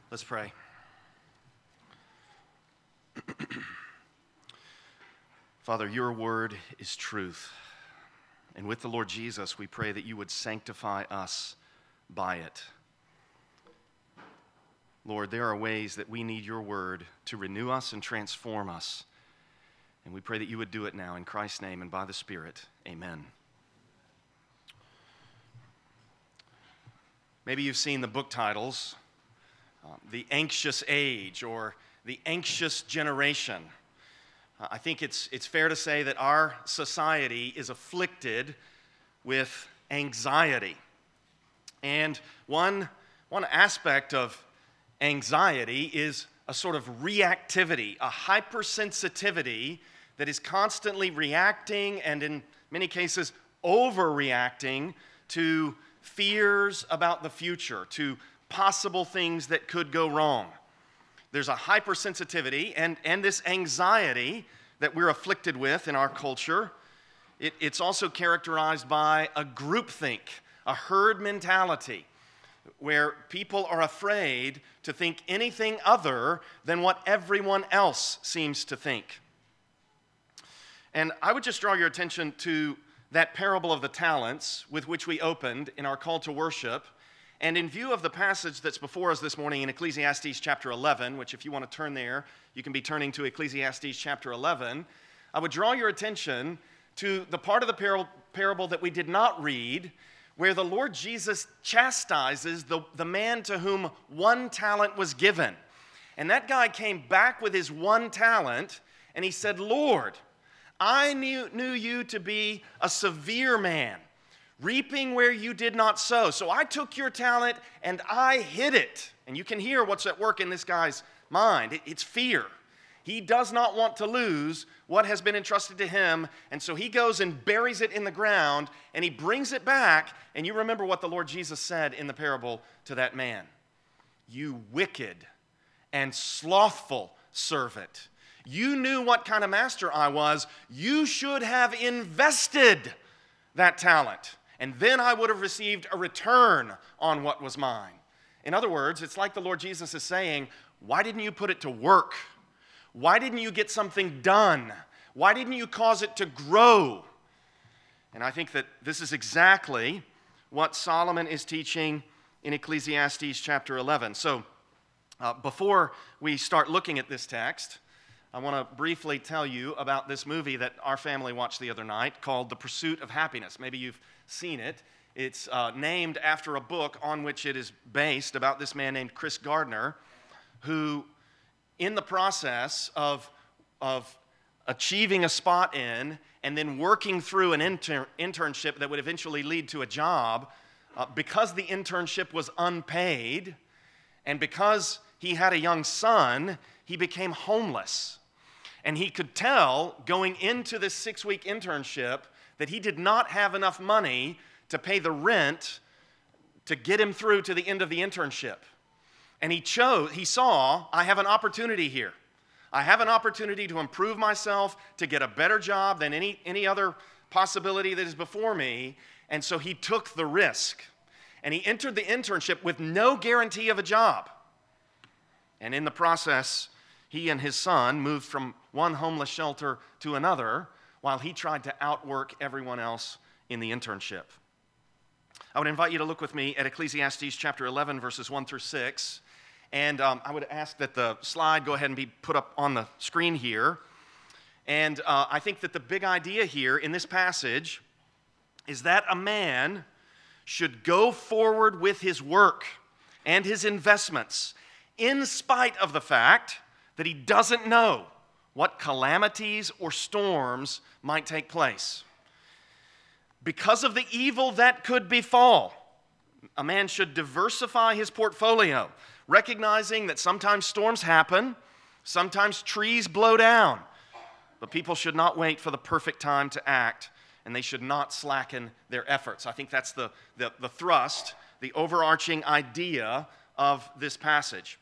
Let's pray. Father, your word is truth. And with the Lord Jesus, we pray that you would sanctify us by it. Lord, there are ways that we need your word to renew us and transform us. And we pray that you would do it now in Christ's name and by the Spirit. Amen. Maybe you've seen the book titles, The Anxious Age or The Anxious Generation. I think it's fair to say that our society is afflicted with anxiety. And one aspect of anxiety is a sort of reactivity, a hypersensitivity that is constantly reacting and in many cases overreacting to fears about the future, to possible things that could go wrong. There's a hypersensitivity and this anxiety that we're afflicted with in our culture. It's also characterized by a groupthink, a herd mentality, where people are afraid to think anything other than what everyone else seems to think. And I would just draw your attention to that parable of the talents with which we opened in our call to worship. And in view of the passage that's before us this morning in Ecclesiastes chapter 11, which if you want to turn there, you can be turning to Ecclesiastes chapter 11, I would draw your attention to the part of the parable that we did not read, where the Lord Jesus chastises the man to whom one talent was given. And that guy came back with his one talent, and he said, "Lord, I knew you to be a severe man, reaping where you did not sow. So I took your talent and I hid it." And you can hear what's at work in this guy's mind. It's fear. He does not want to lose what has been entrusted to him. And so he goes and buries it in the ground and he brings it back. And you remember what the Lord Jesus said in the parable to that man. "You wicked and slothful servant. You knew what kind of master I was. You should have invested that talent. And then I would have received a return on what was mine." In other words, it's like the Lord Jesus is saying, why didn't you put it to work? Why didn't you get something done? Why didn't you cause it to grow? And I think that this is exactly what Solomon is teaching in Ecclesiastes chapter 11. So before we start looking at this text, I want to briefly tell you about this movie that our family watched the other night called The Pursuit of Happiness. Maybe you've seen it. It's named after a book on which it is based about this man named Chris Gardner, who, in the process of achieving a spot in and then working through an internship that would eventually lead to a job, because the internship was unpaid and because he had a young son, he became homeless. And he could tell going into this 6-week internship that he did not have enough money to pay the rent to get him through to the end of the internship. And he saw, I have an opportunity here. I have an opportunity to improve myself, to get a better job than any other possibility that is before me. And so he took the risk. And he entered the internship with no guarantee of a job. And in the process, he and his son moved from one homeless shelter to another while he tried to outwork everyone else in the internship. I would invite you to look with me at Ecclesiastes chapter 11, verses 1 through 6. And I would ask that the slide go ahead and be put up on the screen here. And I think that the big idea here in this passage is that a man should go forward with his work and his investments in spite of the fact that he doesn't know what calamities or storms might take place. Because of the evil that could befall, a man should diversify his portfolio, recognizing that sometimes storms happen, sometimes trees blow down, but people should not wait for the perfect time to act, and they should not slacken their efforts. I think that's the thrust, the overarching idea of this passage.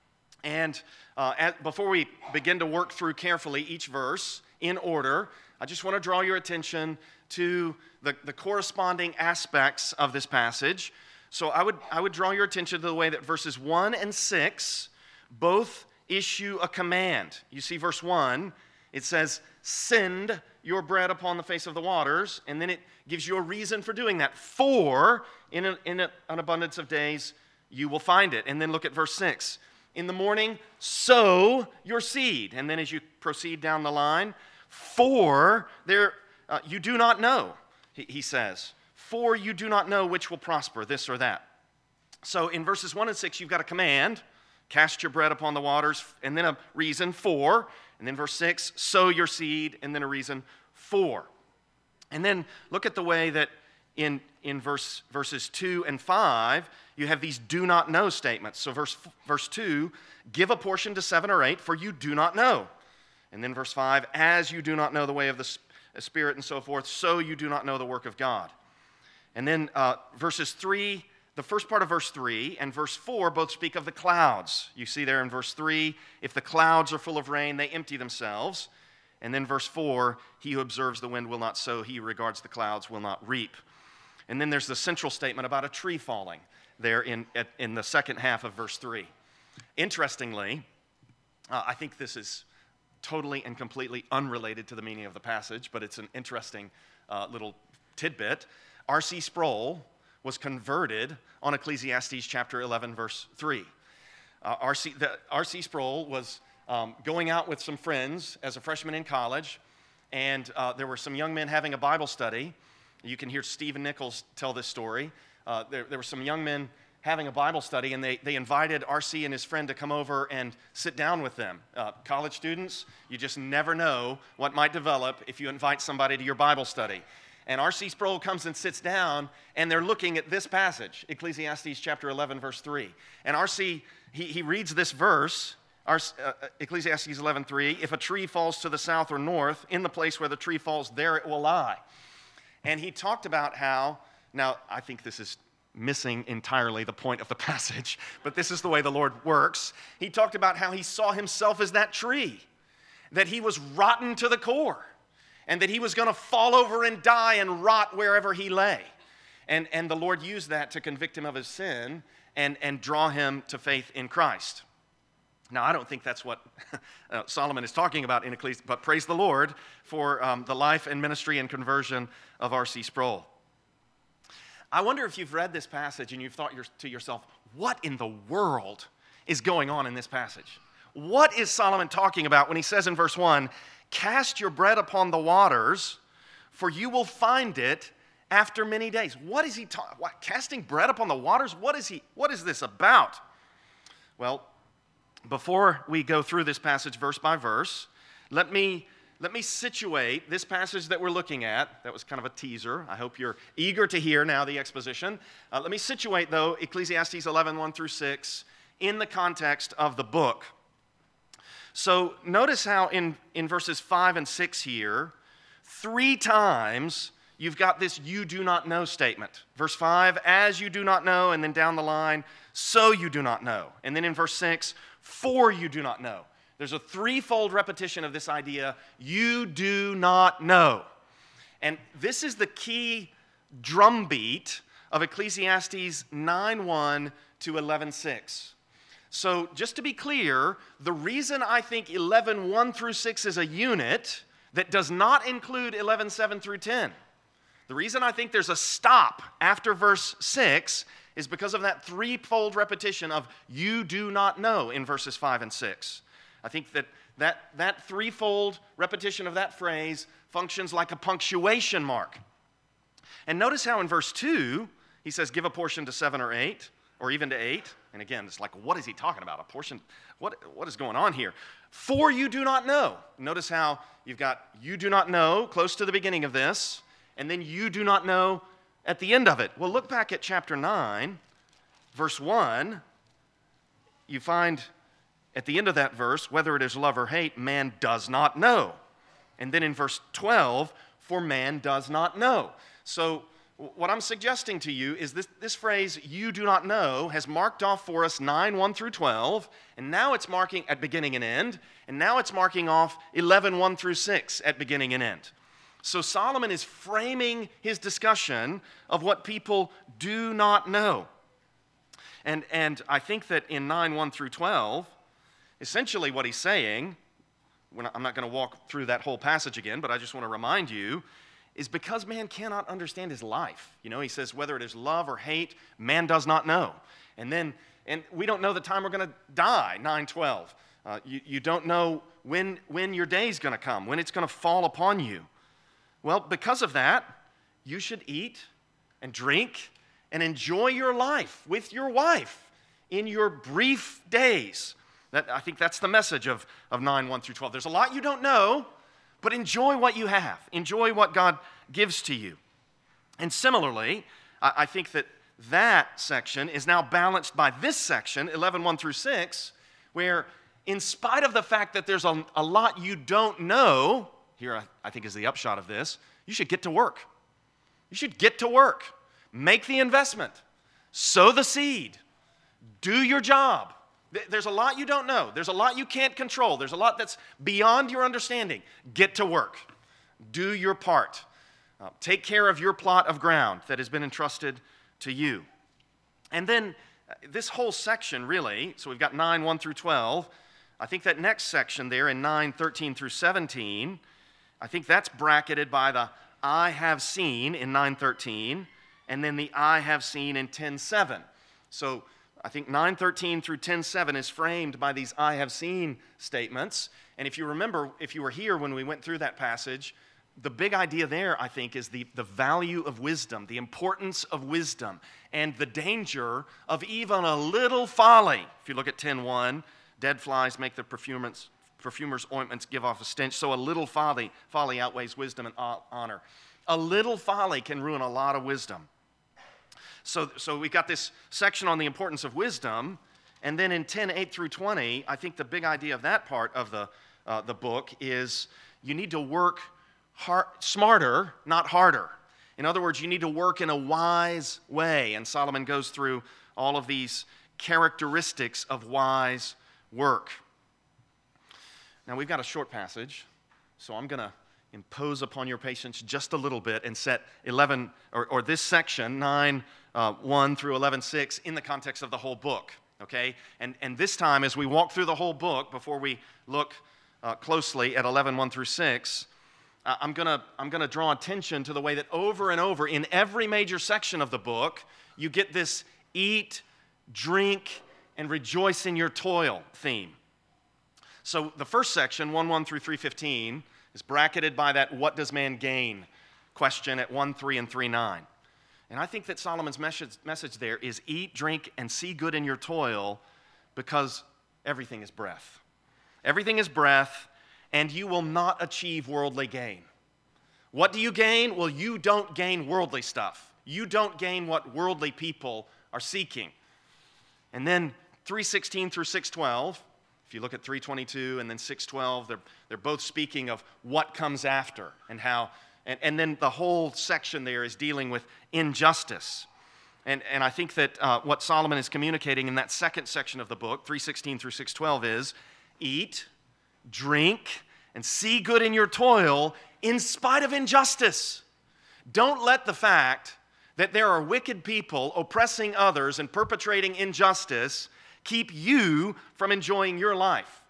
And before we begin to work through carefully each verse in order, I just want to draw your attention to the corresponding aspects of this passage. So I would draw your attention to the way that verses 1 and 6 both issue a command. You see verse 1, it says, send your bread upon the face of the waters, and then it gives you a reason for doing that. For in an abundance of days you will find it. And then look at verse 6. In the morning, sow your seed. And then as you proceed down the line, for there you do not know, he says. For you do not know which will prosper, this or that. So in verses 1 and 6, you've got a command, cast your bread upon the waters, and then a reason for. And then verse 6, sow your seed, and then a reason for. And then look at the way that in verses 2 and 5, you have these do not know statements. So verse 2, give a portion to 7 or 8, for you do not know. And then verse 5, as you do not know the way of the Spirit and so forth, so you do not know the work of God. And then verses 3, the first part of verse 3 and verse 4 both speak of the clouds. You see there in verse 3, if the clouds are full of rain, they empty themselves. And then verse 4, he who observes the wind will not sow, he who regards the clouds will not reap. And then there's the central statement about a tree falling there in the second half of verse 3. Interestingly, I think this is totally and completely unrelated to the meaning of the passage, but it's an interesting little tidbit. R.C. Sproul was converted on Ecclesiastes chapter 11, verse 3. R.C. Sproul was going out with some friends as a freshman in college, and there were some young men having a Bible study. You can hear Stephen Nichols tell this story. There were some young men having a Bible study, and they invited R.C. and his friend to come over and sit down with them. College students, you just never know what might develop if you invite somebody to your Bible study. And R.C. Sproul comes and sits down, and they're looking at this passage, Ecclesiastes chapter 11, verse 3. And R.C., he reads this verse, Ecclesiastes 11:3, if a tree falls to the south or north, in the place where the tree falls, there it will lie. And he talked about how, now I think this is missing entirely the point of the passage, but this is the way the Lord works. He talked about how he saw himself as that tree, that he was rotten to the core, and that he was going to fall over and die and rot wherever he lay. And the Lord used that to convict him of his sin and draw him to faith in Christ. Now, I don't think that's what Solomon is talking about in Ecclesiastes, but praise the Lord for the life and ministry and conversion of R.C. Sproul. I wonder if you've read this passage and you've thought to yourself, what in the world is going on in this passage? What is Solomon talking about when he says in verse 1, cast your bread upon the waters, for you will find it after many days? What is he talking? Casting bread upon the waters? What is this about? Well, before we go through this passage verse by verse, let me situate this passage that we're looking at. That was kind of a teaser. I hope you're eager to hear now the exposition. Let me situate, though, Ecclesiastes 11, 1 through 6 in the context of the book. So notice how in verses 5 and 6 here, 3 times you've got this you do not know statement. Verse 5, as you do not know, and then down the line, so you do not know. And then in verse 6, for you do not know. There's a 3-fold repetition of this idea, you do not know. And this is the key drumbeat of Ecclesiastes 9:1 to 11:6. So just to be clear, the reason I think 11:1 through 6 is a unit that does not include 11:7 through 10, the reason I think there's a stop after verse 6 is because of that 3-fold repetition of you do not know in verses 5 and 6. I think that 3-fold repetition of that phrase functions like a punctuation mark. And notice how in verse 2, he says, give a portion to 7 or 8, or even to 8. And again, it's like, what is he talking about? A portion? What is going on here? For you do not know. Notice how you've got you do not know close to the beginning of this, and then you do not know at the end of it. Well, look back at chapter 9, verse 1. You find at the end of that verse, whether it is love or hate, man does not know. And then in verse 12, for man does not know. So what I'm suggesting to you is this phrase, you do not know, has marked off for us 9:1 through 12, and now it's marking at beginning and end, and now it's marking off 11:1 through 6 at beginning and end. So Solomon is framing his discussion of what people do not know. And I think that in 9, 1 through 12, essentially what he's saying, I'm not going to walk through that whole passage again, but I just want to remind you, is because man cannot understand his life. He says whether it is love or hate, man does not know. And we don't know the time we're going to die, 9:12. You don't know when your day's going to come, when it's going to fall upon you. Well, because of that, you should eat and drink and enjoy your life with your wife in your brief days. I think that's the message of 9, 1 through 12. There's a lot you don't know, but enjoy what you have. Enjoy what God gives to you. And similarly, I think that section is now balanced by this section, 11, 1 through 6, where in spite of the fact that there's a lot you don't know, here I think is the upshot of this, you should get to work. You should get to work. Make the investment. Sow the seed. Do your job. There's a lot you don't know. There's a lot you can't control. There's a lot that's beyond your understanding. Get to work. Do your part. Take care of your plot of ground that has been entrusted to you. And then this whole section really, so we've got 9, 1 through 12. I think that next section there in 9, 13 through 17, I think that's bracketed by the I have seen in 9:13, and then the I have seen in 10:7. So I think 9:13 through 10:7 is framed by these I have seen statements. And if you remember, if you were here when we went through that passage, the big idea there, I think, is the value of wisdom, the importance of wisdom, and the danger of even a little folly. If you look at 10:1, dead flies make the perfumer's ointments give off a stench, so a little folly outweighs wisdom and honor. A little folly can ruin a lot of wisdom. So we've got this section on the importance of wisdom, and then in 10, 8 through 20, I think the big idea of that part of the book is you need to work smarter, not harder. In other words, you need to work in a wise way, and Solomon goes through all of these characteristics of wise work. Now, we've got a short passage, so I'm going to impose upon your patience just a little bit and set 11, or this section, 9, 1 through 11:6, in the context of the whole book, okay? And this time, as we walk through the whole book, before we look closely at 11, 1 through 6, I'm gonna draw attention to the way that over and over in every major section of the book, you get this eat, drink, and rejoice in your toil theme. So the first section, 1:1 through 3:15, is bracketed by that what does man gain question at 1:3 and 3:9. And I think that Solomon's message there is eat, drink, and see good in your toil because everything is breath. Everything is breath, and you will not achieve worldly gain. What do you gain? Well, you don't gain worldly stuff. You don't gain what worldly people are seeking. And then 3:16 through 6:12, if you look at 3:22 and then 6:12, they're both speaking of what comes after and how, and then the whole section there is dealing with injustice. And I think that what Solomon is communicating in that second section of the book, 3:16 through 6:12, is eat, drink, and see good in your toil in spite of injustice. Don't let the fact that there are wicked people oppressing others and perpetrating injustice keep you from enjoying your life.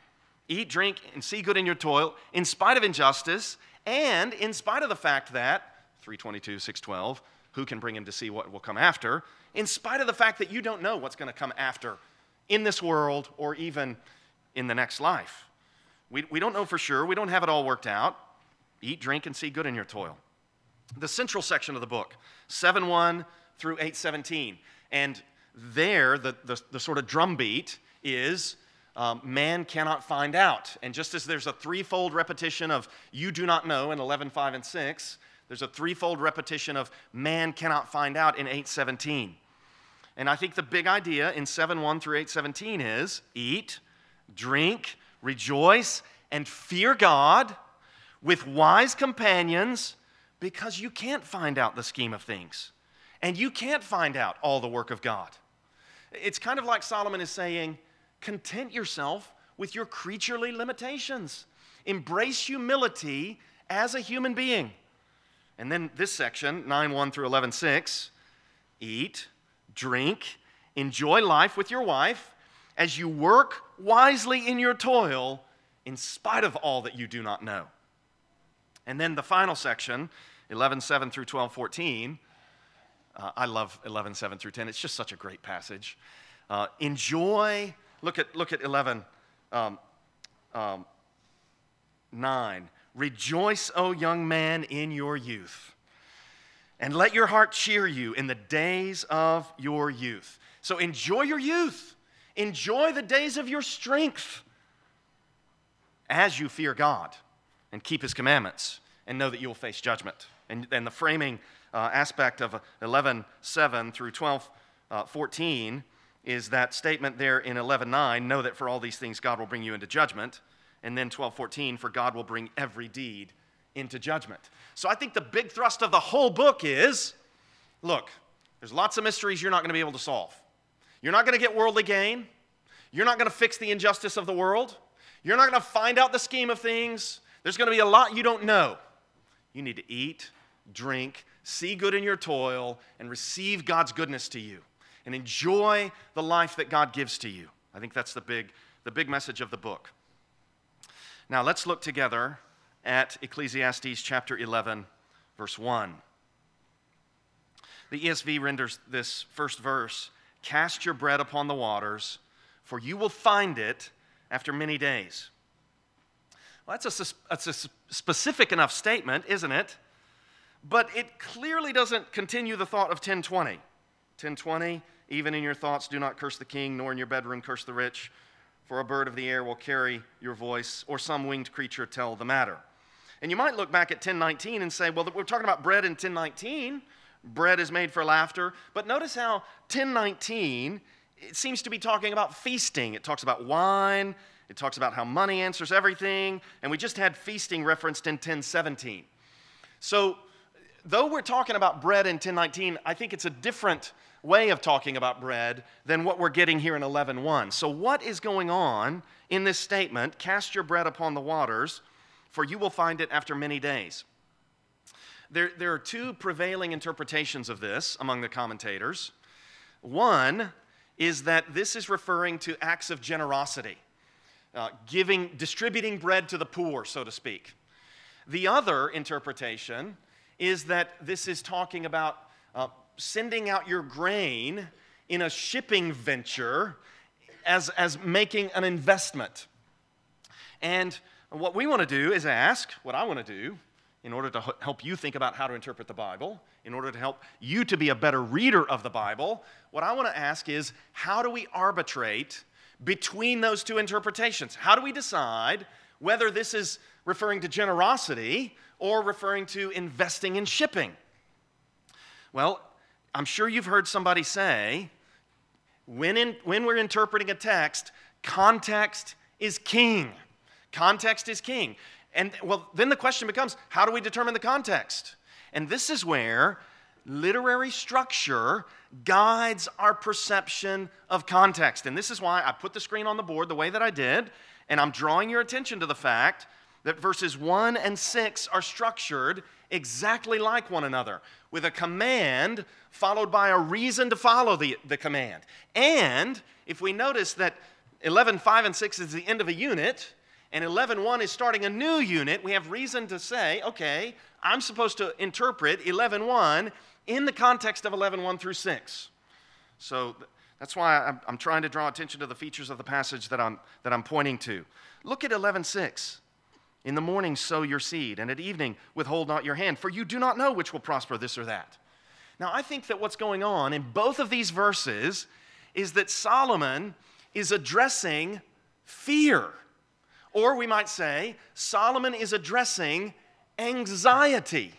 Eat, drink, and see good in your toil in spite of injustice and in spite of the fact that, 3:22, 6:12, who can bring him to see what will come after, in spite of the fact that you don't know what's going to come after in this world or even in the next life. We don't know for sure. We don't have it all worked out. Eat, drink, and see good in your toil. The central section of the book, 7:1 through 8:17. And there, the sort of drumbeat is man cannot find out. And just as there's a threefold repetition of you do not know in 11:5 and 6, there's a threefold repetition of man cannot find out in 8:17. And I think the big idea in 7:1 through 8:17 is eat, drink, rejoice, and fear God with wise companions because you can't find out the scheme of things. And you can't find out all the work of God. It's kind of like Solomon is saying, content yourself with your creaturely limitations. Embrace humility as a human being. And then this section, 9:1 through 11:6, eat, drink, Enjoy life with your wife as you work wisely in your toil in spite of all that you do not know. And then the final section, 11:7 through 12:14. I love 11:7 through 10. It's just such a great passage. Enjoy. Look at 11:9. Rejoice, O young man, in your youth, and let your heart cheer you in the days of your youth. So enjoy your youth. Enjoy the days of your strength as you fear God and keep His commandments and know that you will face judgment. And the framing aspect of 11:7 through 12:14 is that statement there in 11:9, know that for all these things God will bring you into judgment. And then 12:14, for God will bring every deed into judgment. So I think the big thrust of the whole book is, look, there's lots of mysteries you're not going to be able to solve. You're not going to get worldly gain. You're not going to fix the injustice of the world. You're not going to find out the scheme of things. There's going to be a lot you don't know. You need to eat, drink, see good in your toil, and receive God's goodness to you. And enjoy the life that God gives to you. I think that's the big message of the book. Now let's look together at Ecclesiastes chapter 11, verse 1. The ESV renders this first verse, cast your bread upon the waters, for you will find it after many days. Well, that's a specific enough statement, isn't it? But it clearly doesn't continue the thought of 10:20. 10:20, even in your thoughts do not curse the king, nor in your bedroom curse the rich, for a bird of the air will carry your voice, or some winged creature tell the matter. And you might look back at 10:19 and say, well, we're talking about bread in 10:19. Bread is made for laughter. But notice how 10:19, it seems to be talking about feasting. It talks about wine. It talks about how money answers everything. And we just had feasting referenced in 10:17. So though we're talking about bread in 10:19, I think it's a different way of talking about bread than what we're getting here in 11:1. So what is going on in this statement, cast your bread upon the waters, for you will find it after many days? There are two prevailing interpretations of this among the commentators. One is that this is referring to acts of generosity, distributing bread to the poor, so to speak. The other interpretation is that this is talking about sending out your grain in a shipping venture as making an investment. And what we want to do is ask, what I want to do, in order to help you think about how to interpret the Bible, in order to help you to be a better reader of the Bible, what I want to ask is, how do we arbitrate between those two interpretations? How do we decide whether this is referring to generosity or referring to investing in shipping? Well, I'm sure you've heard somebody say, when we're interpreting a text, context is king. Context is king. And well, then the question becomes, how do we determine the context? And this is where literary structure guides our perception of context. And this is why I put the screen on the board the way that I did, and I'm drawing your attention to the fact that verses 1 and 6 are structured exactly like one another, with a command followed by a reason to follow the command. And if we notice that 11:5 and 6 is the end of a unit, and 11:1 is starting a new unit, we have reason to say, okay, I'm supposed to interpret 11:1 in the context of 11:1 through 6. So that's why I'm trying to draw attention to the features of the passage that I'm pointing to. Look at 11:6. In the morning sow your seed, and at evening withhold not your hand, for you do not know which will prosper, this or that. Now, I think that what's going on in both of these verses is that Solomon is addressing fear. Or we might say, Solomon is addressing anxiety.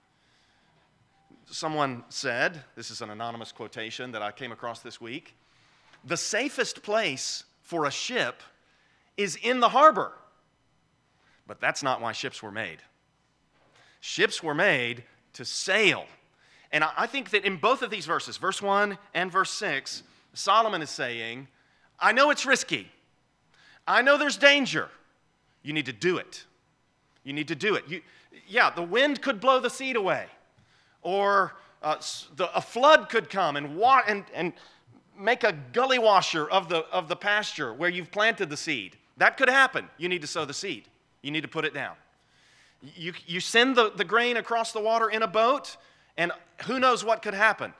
Someone said, this is an anonymous quotation that I came across this week, the safest place for a ship is in the harbor. But that's not why ships were made. Ships were made to sail. And I think that in both of these verses, verse 1 and verse 6, Solomon is saying, I know it's risky. I know there's danger. You need to do it. You need to do it. The wind could blow the seed away. Or a flood could come and make a gully washer of the pasture where you've planted the seed. That could happen. You need to sow the seed. You need to put it down. You send the grain across the water in a boat, and who knows what could happen.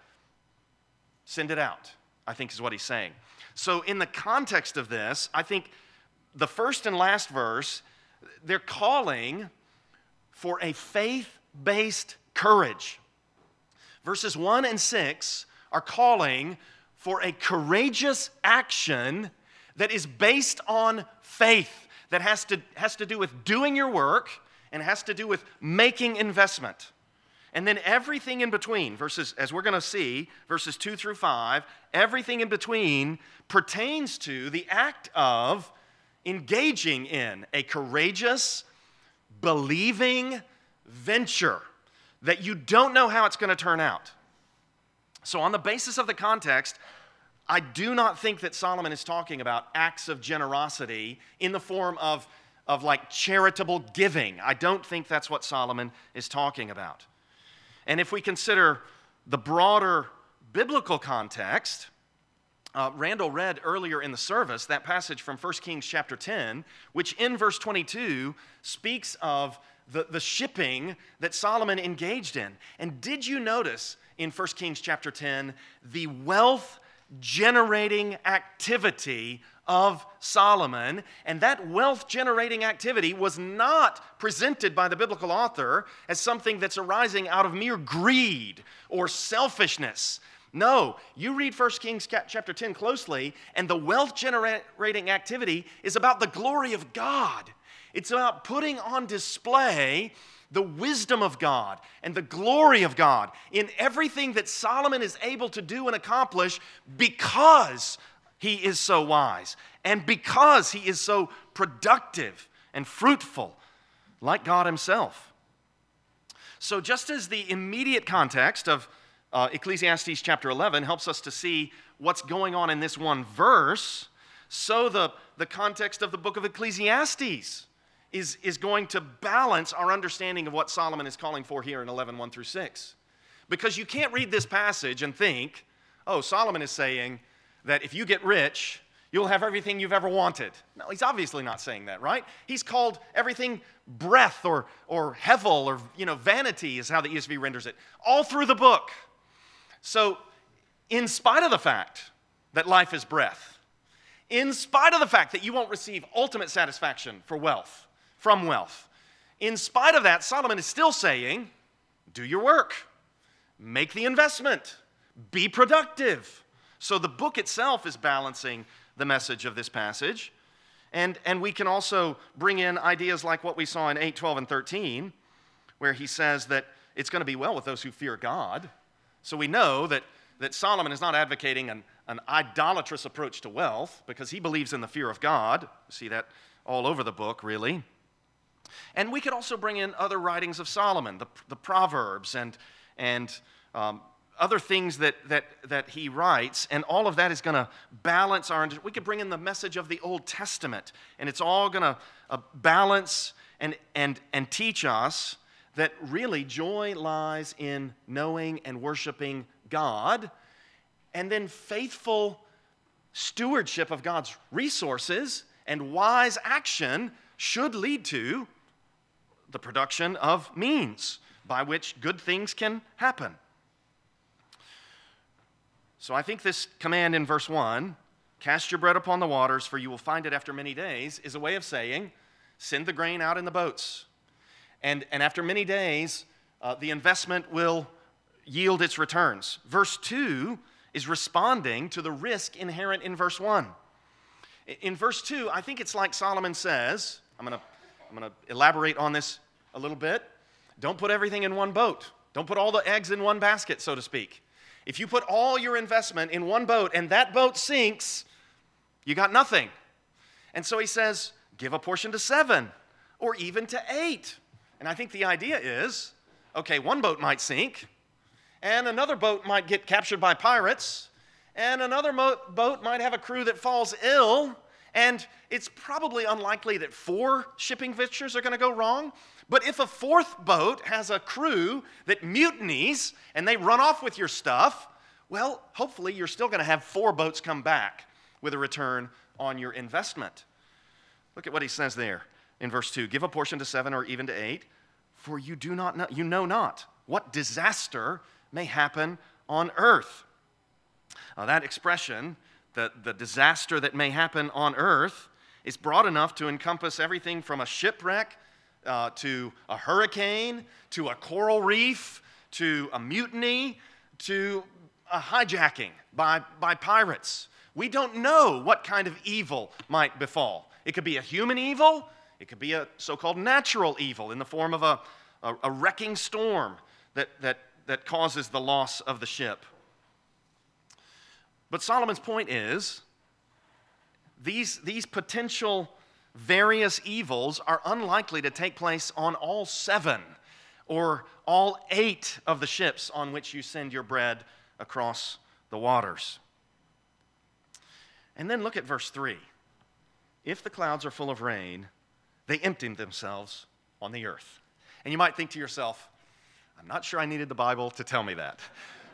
Send it out, I think is what he's saying. So in the context of this, I think the first and last verse, they're calling for a faith-based courage. Verses 1 and 6 are calling for a courageous action that is based on faith, that has to do with doing your work and has to do with making investment. And then everything in between, as we're going to see, verses 2 through 5, everything in between pertains to the act of engaging in a courageous, believing venture that you don't know how it's going to turn out. So on the basis of the context, I do not think that Solomon is talking about acts of generosity in the form of like charitable giving. I don't think that's what Solomon is talking about. And if we consider the broader biblical context, Randall read earlier in the service that passage from 1 Kings chapter 10, which in verse 22 speaks of the shipping that Solomon engaged in. And did you notice in 1 Kings chapter 10 the wealth-generating activity of Solomon? And that wealth-generating activity was not presented by the biblical author as something that's arising out of mere greed or selfishness. No, you read 1 Kings chapter 10 closely, and the wealth-generating activity is about the glory of God. It's about putting on display the wisdom of God and the glory of God in everything that Solomon is able to do and accomplish because he is so wise and because he is so productive and fruitful, like God himself. So just as the immediate context of Ecclesiastes chapter 11 helps us to see what's going on in this one verse, so the context of the book of Ecclesiastes is going to balance our understanding of what Solomon is calling for here in 11:1 through 6. Because you can't read this passage and think, oh, Solomon is saying that if you get rich, you'll have everything you've ever wanted. No, he's obviously not saying that, right? He's called everything breath or hevel or vanity is how the ESV renders it, all through the book. So in spite of the fact that life is breath, in spite of the fact that you won't receive ultimate satisfaction from wealth, in spite of that, Solomon is still saying, do your work, make the investment, be productive. So the book itself is balancing the message of this passage. And we can also bring in ideas like what we saw in 8, 12, and 13, where he says that it's going to be well with those who fear God. So we know that Solomon is not advocating an idolatrous approach to wealth because he believes in the fear of God. We see that all over the book, really. And we could also bring in other writings of Solomon, the Proverbs and other things that he writes, and all of that is going to balance we could bring in the message of the Old Testament, and it's all going to balance and teach us that really joy lies in knowing and worshiping God, and then faithful stewardship of God's resources and wise action should lead to the production of means by which good things can happen. So I think this command in verse 1, cast your bread upon the waters, for you will find it after many days, is a way of saying, send the grain out in the boats. And after many days, the investment will yield its returns. Verse 2 is responding to the risk inherent in verse 1. In verse 2, I think it's like Solomon says, I'm going to elaborate on this a little bit. Don't put everything in one boat. Don't put all the eggs in one basket, so to speak. If you put all your investment in one boat and that boat sinks, you got nothing. And so he says, give a portion to 7 or even to 8. And I think the idea is, okay, one boat might sink, and another boat might get captured by pirates, and another boat might have a crew that falls ill, and it's probably unlikely that 4 shipping ventures are going to go wrong. But if a 4th boat has a crew that mutinies and they run off with your stuff, well, hopefully you're still going to have 4 boats come back with a return on your investment. Look at what he says there in verse 2. Give a portion to 7 or even to 8, for you know not what disaster may happen on earth. That expression, the disaster that may happen on earth, is broad enough to encompass everything from a shipwreck to a hurricane, to a coral reef, to a mutiny, to a hijacking by pirates. We don't know what kind of evil might befall. It could be a human evil. It could be a so-called natural evil in the form of a wrecking storm that causes the loss of the ship. But Solomon's point is, these potential various evils are unlikely to take place on all 7 or all 8 of the ships on which you send your bread across the waters. And then look at verse 3. If the clouds are full of rain, they empty themselves on the earth. And you might think to yourself, I'm not sure I needed the Bible to tell me that.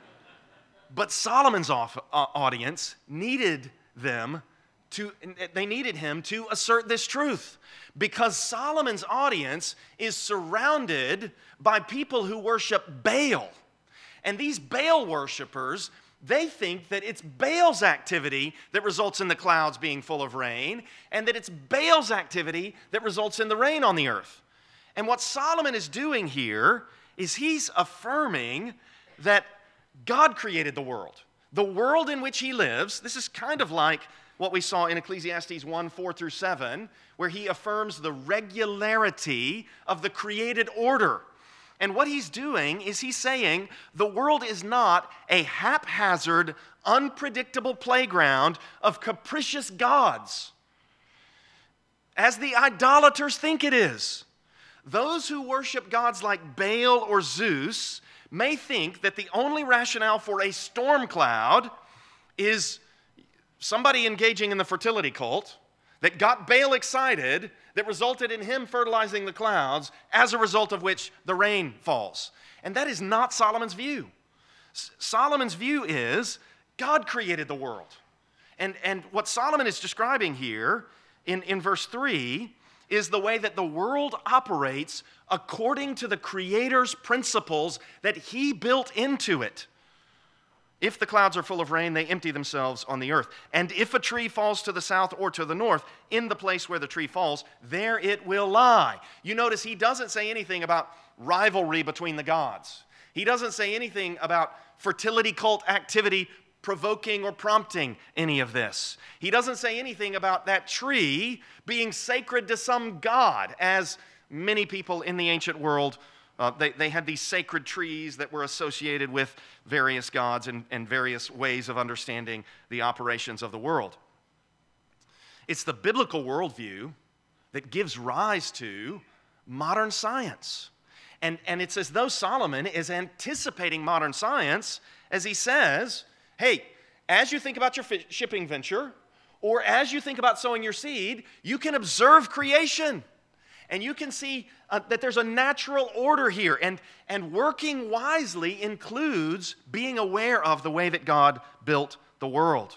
But Solomon's audience needed him to assert this truth, because Solomon's audience is surrounded by people who worship Baal. And these Baal worshipers, they think that it's Baal's activity that results in the clouds being full of rain, and that it's Baal's activity that results in the rain on the earth. And what Solomon is doing here is he's affirming that God created the world in which he lives. This is kind of like what we saw in Ecclesiastes 1, 4 through 7, where he affirms the regularity of the created order. And what he's doing is he's saying the world is not a haphazard, unpredictable playground of capricious gods, as the idolaters think it is. Those who worship gods like Baal or Zeus may think that the only rationale for a storm cloud is somebody engaging in the fertility cult that got Baal excited, that resulted in him fertilizing the clouds, as a result of which the rain falls. And that is not Solomon's view. Solomon's view is God created the world. And what Solomon is describing here in verse 3 is the way that the world operates according to the Creator's principles that he built into it. If the clouds are full of rain, they empty themselves on the earth. And if a tree falls to the south or to the north, in the place where the tree falls, there it will lie. You notice he doesn't say anything about rivalry between the gods. He doesn't say anything about fertility cult activity provoking or prompting any of this. He doesn't say anything about that tree being sacred to some god, as many people in the ancient world, they had these sacred trees that were associated with various gods and various ways of understanding the operations of the world. It's the biblical worldview that gives rise to modern science. And it's as though Solomon is anticipating modern science as he says, hey, as you think about your shipping venture, or as you think about sowing your seed, you can observe creation. And you can see that there's a natural order here. And working wisely includes being aware of the way that God built the world.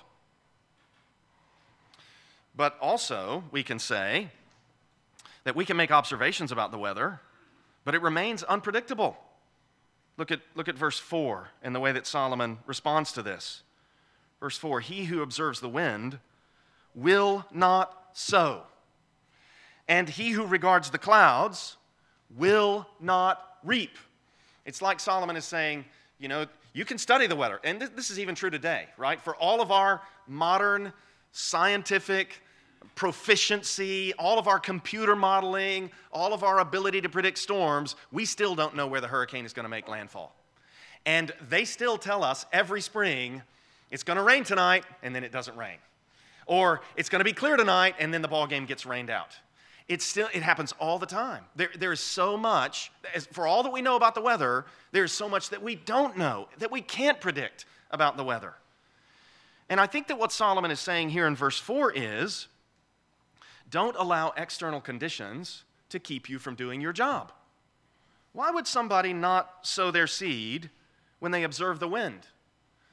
But also, we can say that we can make observations about the weather, but it remains unpredictable. Look at verse 4 and the way that Solomon responds to this. Verse 4, he who observes the wind will not sow, and he who regards the clouds will not reap. It's like Solomon is saying, you know, you can study the weather, and this is even true today, right? For all of our modern scientific proficiency, all of our computer modeling, all of our ability to predict storms, we still don't know where the hurricane is going to make landfall. And they still tell us every spring, it's going to rain tonight, and then it doesn't rain. Or it's going to be clear tonight, and then the ball game gets rained out. It happens all the time. There is so much, for all that we know about the weather, there's so much that we don't know, that we can't predict about the weather. And I think that what Solomon is saying here in verse 4 is, don't allow external conditions to keep you from doing your job. Why would somebody not sow their seed when they observe the wind?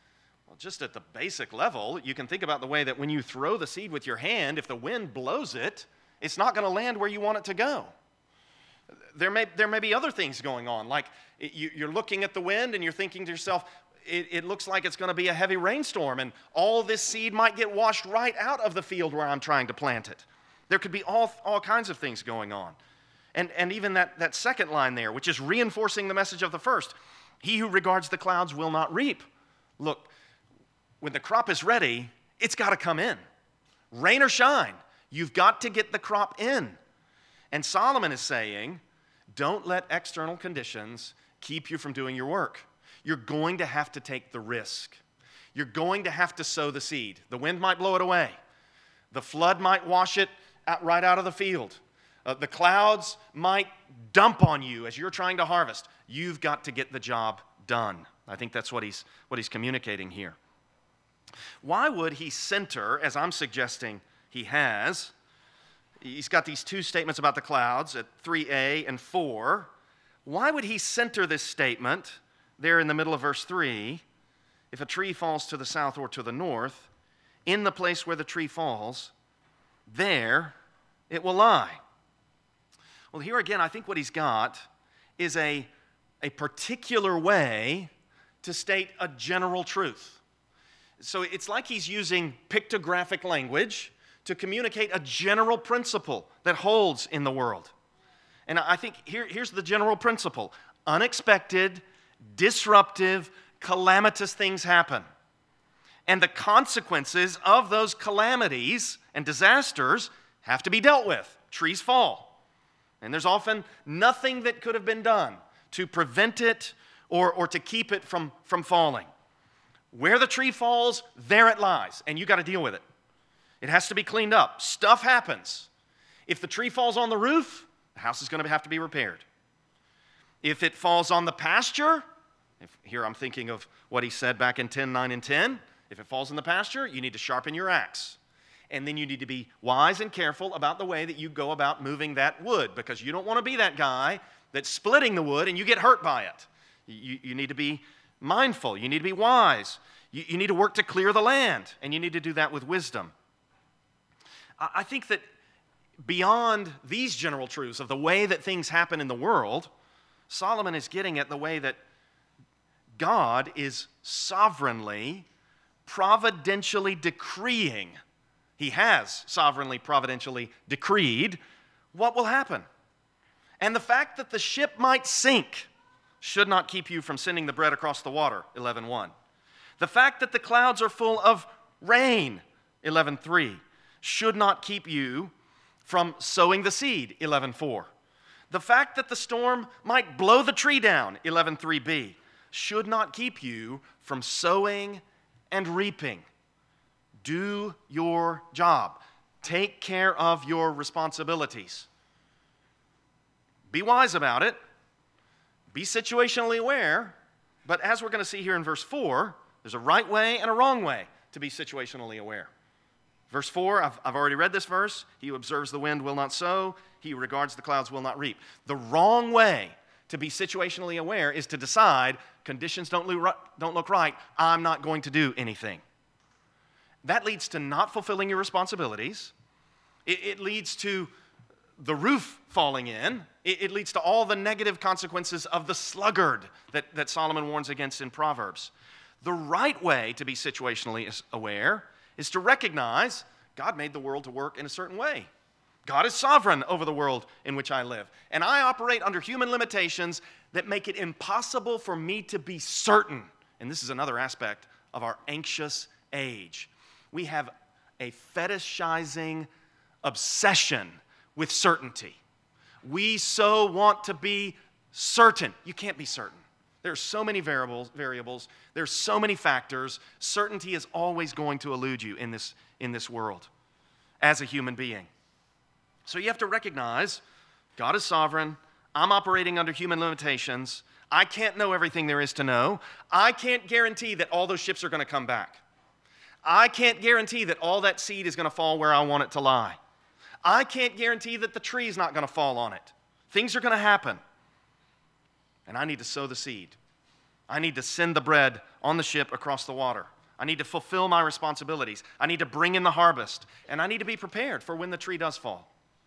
Well, just at the basic level, you can think about the way that when you throw the seed with your hand, if the wind blows it, it's not going to land where you want it to go. There may be other things going on, like you're looking at the wind and you're thinking to yourself, it looks like it's going to be a heavy rainstorm, and all this seed might get washed right out of the field where I'm trying to plant it. There could be all kinds of things going on. And even that second line there, which is reinforcing the message of the first, he who regards the clouds will not reap. Look, when the crop is ready, it's got to come in. Rain or shine, you've got to get the crop in. And Solomon is saying, don't let external conditions keep you from doing your work. You're going to have to take the risk. You're going to have to sow the seed. The wind might blow it away. The flood might wash it right out of the field. The clouds might dump on you as you're trying to harvest. You've got to get the job done. I think that's what he's communicating here. Why would he center, as I'm suggesting he has, he's got these two statements about the clouds at 3a and 4. Why would he center this statement there in the middle of verse 3? If a tree falls to the south or to the north, in the place where the tree falls, there it will lie. Well, here again, I think what he's got is a particular way to state a general truth. So it's like he's using pictographic language to communicate a general principle that holds in the world. And I think here's the general principle. Unexpected, disruptive, calamitous things happen. And the consequences of those calamities and disasters have to be dealt with. Trees fall. And there's often nothing that could have been done to prevent it or to keep it from falling. Where the tree falls, there it lies, and you got to deal with it. It has to be cleaned up. Stuff happens. If the tree falls on the roof, the house is going to have to be repaired. If it falls on the pasture, here I'm thinking of what he said back in 10:9 and 10. If it falls in the pasture, you need to sharpen your axe. And then you need to be wise and careful about the way that you go about moving that wood, because you don't want to be that guy that's splitting the wood and you get hurt by it. You need to be mindful. You need to be wise. You need to work to clear the land, and you need to do that with wisdom. I think that beyond these general truths of the way that things happen in the world, Solomon is getting at the way that God is sovereignly, providentially decreeing. He has sovereignly, providentially decreed what will happen. And the fact that the ship might sink should not keep you from sending the bread across the water, 11:1. The fact that the clouds are full of rain, 11:3, should not keep you from sowing the seed, 11:4. The fact that the storm might blow the tree down, 11:3b, should not keep you from sowing and reaping. Do your job. Take care of your responsibilities. Be wise about it. Be situationally aware. But as we're going to see here in verse 4, there's a right way and a wrong way to be situationally aware. Verse 4, I've already read this verse. He who observes the wind will not sow. He who regards the clouds will not reap. The wrong way to be situationally aware is to decide conditions don't look right. I'm not going to do anything. That leads to not fulfilling your responsibilities. It leads to the roof falling in. It leads to all the negative consequences of the sluggard that Solomon warns against in Proverbs. The right way to be situationally aware is to recognize God made the world to work in a certain way. God is sovereign over the world in which I live. And I operate under human limitations that make it impossible for me to be certain. And this is another aspect of our anxious age. We have a fetishizing obsession with certainty. We so want to be certain. You can't be certain. There are so many variables. There are so many factors. Certainty is always going to elude you in this world as a human being. So you have to recognize God is sovereign. I'm operating under human limitations. I can't know everything there is to know. I can't guarantee that all those ships are going to come back. I can't guarantee that all that seed is going to fall where I want it to lie. I can't guarantee that the tree is not going to fall on it. Things are going to happen. And I need to sow the seed. I need to send the bread on the ship across the water. I need to fulfill my responsibilities. I need to bring in the harvest. And I need to be prepared for when the tree does fall.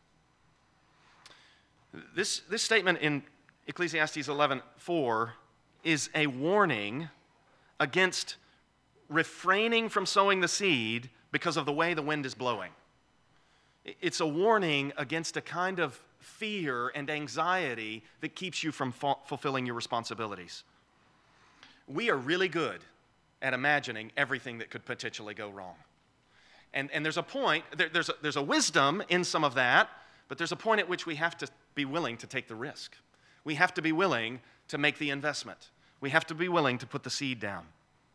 This statement in Ecclesiastes 11:4 is a warning against refraining from sowing the seed because of the way the wind is blowing. It's a warning against a kind of fear and anxiety that keeps you from fulfilling your responsibilities. We are really good at imagining everything that could potentially go wrong. And there's a point, there's a wisdom in some of that, but there's a point at which we have to be willing to take the risk. We have to be willing to make the investment. We have to be willing to put the seed down.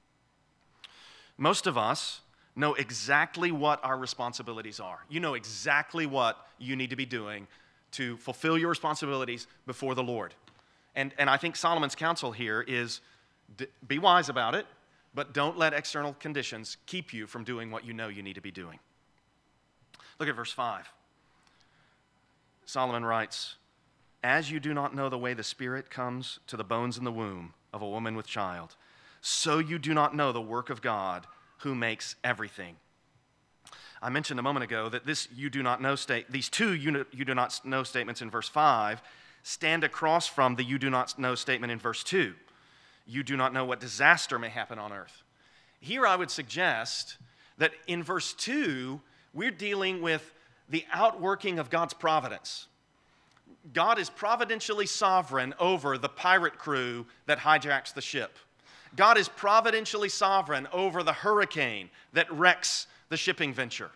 Most of us know exactly what our responsibilities are. You know exactly what you need to be doing to fulfill your responsibilities before the Lord. And I think Solomon's counsel here is be wise about it, but don't let external conditions keep you from doing what you know you need to be doing. Look at verse 5. Solomon writes, "As you do not know the way the Spirit comes to the bones in the womb of a woman with child, so you do not know the work of God who makes everything." I mentioned a moment ago that these two you do not know statements in verse 5 stand across from the you do not know statement in verse 2. You do not know what disaster may happen on earth. Here I would suggest that in verse 2, we're dealing with the outworking of God's providence. God is providentially sovereign over the pirate crew that hijacks the ship. God is providentially sovereign over the hurricane that wrecks the shipping venture.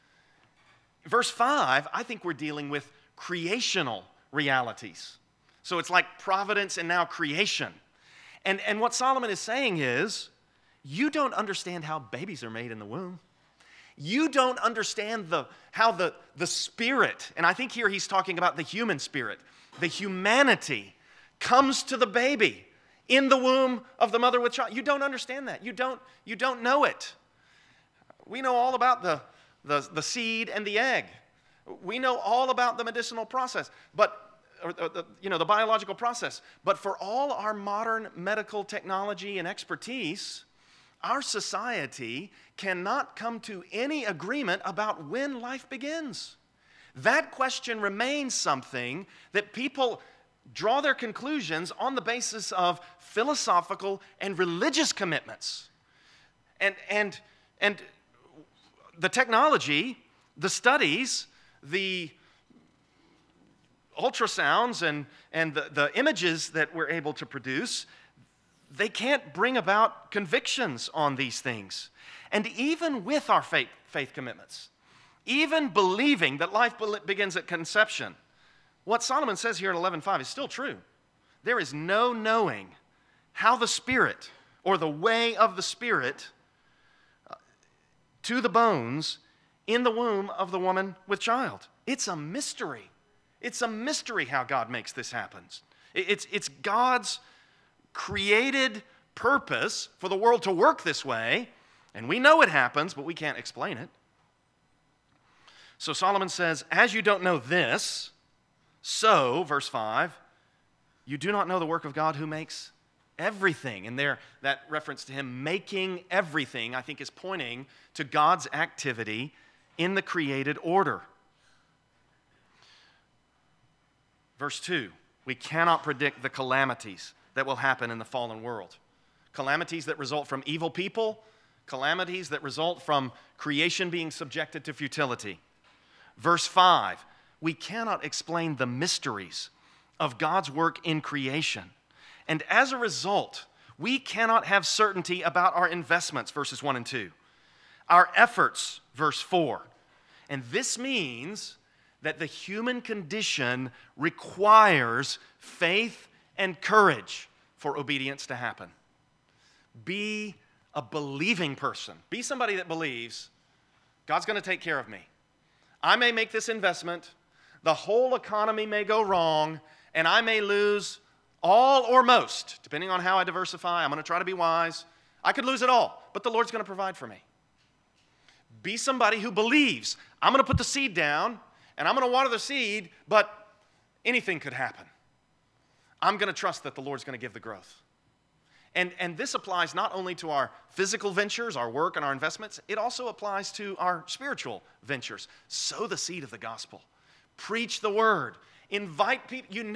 Verse 5, I think we're dealing with creational realities. So it's like providence and now creation. And what Solomon is saying is, you don't understand how babies are made in the womb. You don't understand how the spirit, and I think here he's talking about the human spirit, the humanity comes to the baby in the womb of the mother with child. You don't understand that. You don't know it. We know all about the seed and the egg. We know all about the medicinal process, the biological process. But for all our modern medical technology and expertise, our society cannot come to any agreement about when life begins. That question remains something that people draw their conclusions on the basis of philosophical and religious commitments. And the technology, the studies, the ultrasounds and the images that we're able to produce, they can't bring about convictions on these things. And even with our faith commitments, even believing that life begins at conception, what Solomon says here in 11:5 is still true. There is no knowing how the Spirit or the way of the Spirit to the bones in the womb of the woman with child. It's a mystery. It's a mystery how God makes this happen. It's God's created purpose for the world to work this way, and we know it happens, but we can't explain it. So Solomon says, as you don't know this, so, verse 5, you do not know the work of God who makes everything. And there, that reference to him making everything, I think, is pointing to God's activity in the created order. Verse 2, we cannot predict the calamities that will happen in the fallen world. Calamities that result from evil people, calamities that result from creation being subjected to futility. Verse 5, we cannot explain the mysteries of God's work in creation. And as a result, we cannot have certainty about our investments, verses 1 and 2. Our efforts, verse 4. And this means that the human condition requires faith and courage for obedience to happen. Be a believing person. Be somebody that believes God's going to take care of me. I may make this investment, the whole economy may go wrong, and I may lose all or most, depending on how I diversify. I'm going to try to be wise. I could lose it all, but the Lord's going to provide for me. Be somebody who believes I'm going to put the seed down, and I'm going to water the seed, but anything could happen. I'm going to trust that the Lord's going to give the growth. And this applies not only to our physical ventures, our work and our investments, it also applies to our spiritual ventures. Sow the seed of the gospel. Preach the word. Invite people.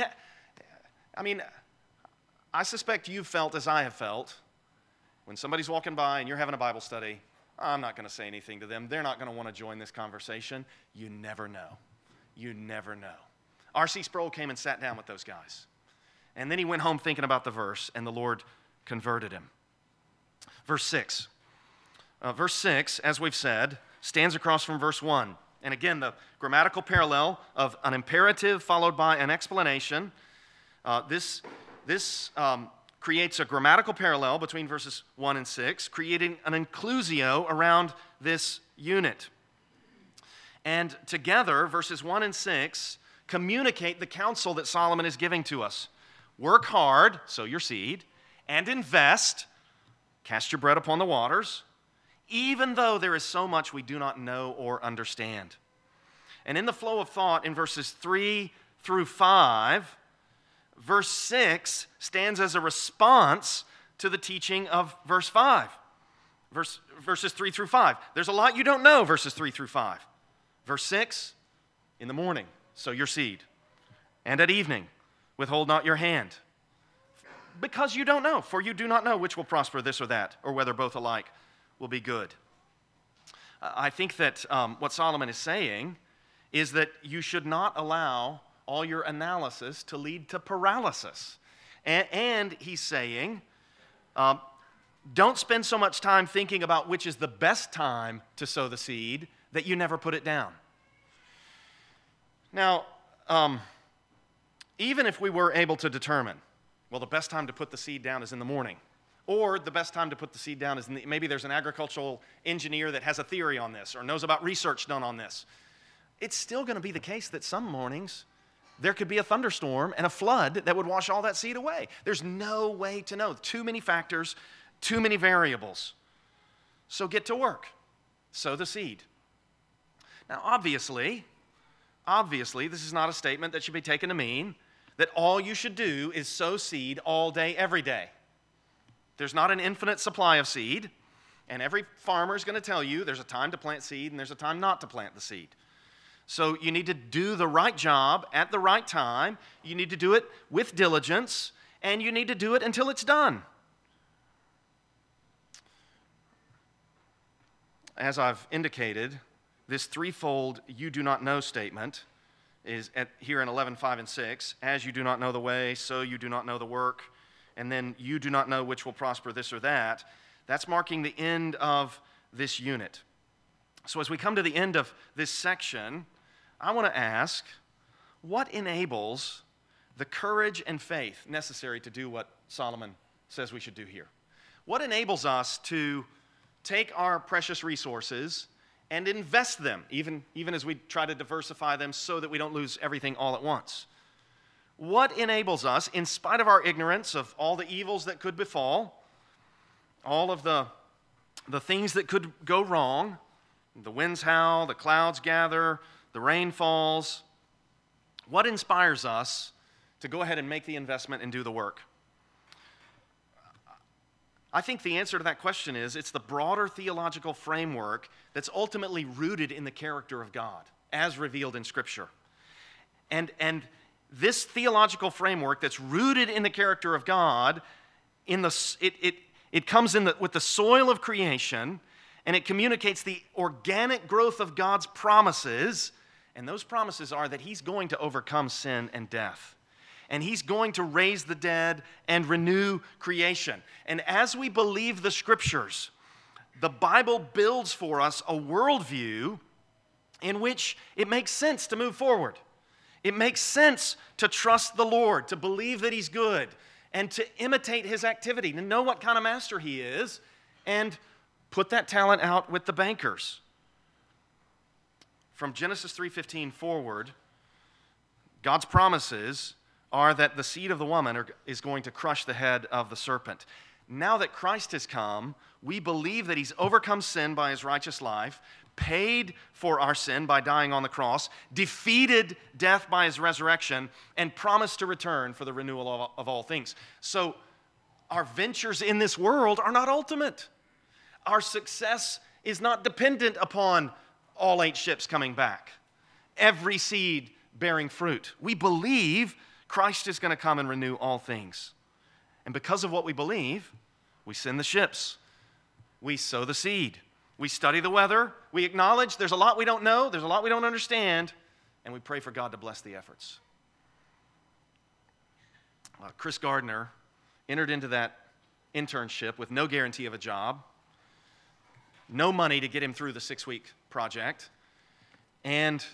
I suspect you've felt as I have felt when somebody's walking by and you're having a Bible study. I'm not going to say anything to them. They're not going to want to join this conversation. You never know. You never know. R.C. Sproul came and sat down with those guys. And then he went home thinking about the verse, and the Lord converted him. Verse 6. Verse 6, as we've said, stands across from verse 1. And again, the grammatical parallel of an imperative followed by an explanation. This creates a grammatical parallel between verses 1 and 6, creating an inclusio around this unit. And together, verses 1 and 6 communicate the counsel that Solomon is giving to us. Work hard, sow your seed, and invest, cast your bread upon the waters, even though there is so much we do not know or understand. And in the flow of thought in verses 3 through 5, verse 6 stands as a response to the teaching of verse 5. Verses 3 through 5. There's a lot you don't know, verses 3 through 5. Verse 6, in the morning, sow your seed, and at evening, withhold not your hand. Because you don't know, for you do not know which will prosper, this or that, or whether both alike will be good. I think that what Solomon is saying is that you should not allow all your analysis to lead to paralysis. And he's saying, don't spend so much time thinking about which is the best time to sow the seed that you never put it down. Now, even if we were able to determine, well, the best time to put the seed down is in the morning, or the best time to put the seed down is maybe there's an agricultural engineer that has a theory on this or knows about research done on this, it's still going to be the case that some mornings there could be a thunderstorm and a flood that would wash all that seed away. There's no way to know. Too many factors, too many variables. So get to work. Sow the seed. Now, obviously, this is not a statement that should be taken to mean that all you should do is sow seed all day, every day. There's not an infinite supply of seed, and every farmer is going to tell you there's a time to plant seed and there's a time not to plant the seed. So you need to do the right job at the right time. You need to do it with diligence, and you need to do it until it's done. As I've indicated, this threefold you do not know statement is here in 11, 5, and 6. As you do not know the way, so you do not know the work. And then you do not know which will prosper, this or that. That's marking the end of this unit. So as we come to the end of this section, I want to ask, what enables the courage and faith necessary to do what Solomon says we should do here? What enables us to take our precious resources and invest them, even as we try to diversify them so that we don't lose everything all at once? What enables us, in spite of our ignorance of all the evils that could befall, all of the things that could go wrong, the winds howl, the clouds gather, the rain falls, what inspires us to go ahead and make the investment and do the work? I think the answer to that question is it's the broader theological framework that's ultimately rooted in the character of God, as revealed in Scripture. And this theological framework that's rooted in the character of God, it comes with the soil of creation, and it communicates the organic growth of God's promises, and those promises are that He's going to overcome sin and death. And He's going to raise the dead and renew creation. And as we believe the Scriptures, the Bible builds for us a worldview in which it makes sense to move forward. It makes sense to trust the Lord, to believe that He's good, and to imitate His activity, to know what kind of master He is, and put that talent out with the bankers. From Genesis 3:15 forward, God's promises are that the seed of the woman is going to crush the head of the serpent. Now that Christ has come, we believe that He's overcome sin by His righteous life, paid for our sin by dying on the cross, defeated death by His resurrection, and promised to return for the renewal of all things. So Our ventures in this world are not ultimate. Our success is not dependent upon all 8 ships coming back, every seed bearing fruit. We believe Christ is going to come and renew all things. And because of what we believe, we send the ships. We sow the seed. We study the weather. We acknowledge there's a lot we don't know, there's a lot we don't understand, and we pray for God to bless the efforts. Chris Gardner entered into that internship with no guarantee of a job, no money to get him through the 6-week project, and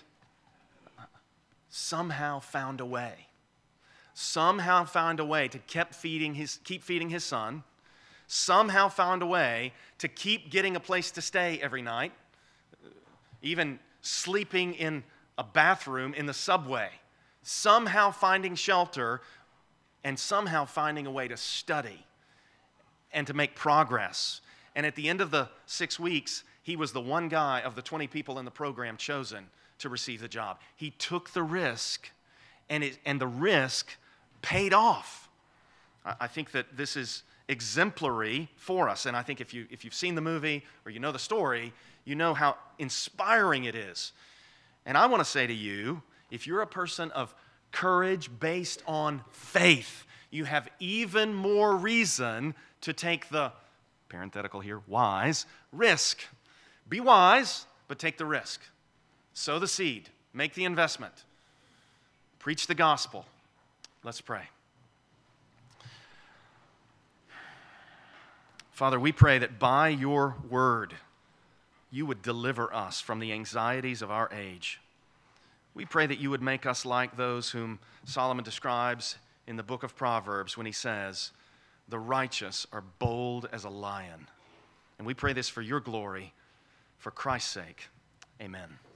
somehow found a way. Somehow found a way to keep feeding his son. Somehow found a way to keep getting a place to stay every night, even sleeping in a bathroom in the subway. Somehow finding shelter, and somehow finding a way to study and to make progress. And at the end of the 6 weeks, he was the one guy of the 20 people in the program chosen to receive the job. He took the risk, and the risk paid off. I think that this is exemplary for us, and I think if you've seen the movie or you know the story, you know how inspiring it is. And I want to say to you, if you're a person of courage based on faith, you have even more reason to take the, parenthetical here, wise risk. Be wise, but take the risk. Sow the seed. Make the investment. Preach the gospel. Let's pray. Father, we pray that by your word, you would deliver us from the anxieties of our age. We pray that you would make us like those whom Solomon describes in the book of Proverbs when he says, the righteous are bold as a lion. And we pray this for your glory, for Christ's sake. Amen.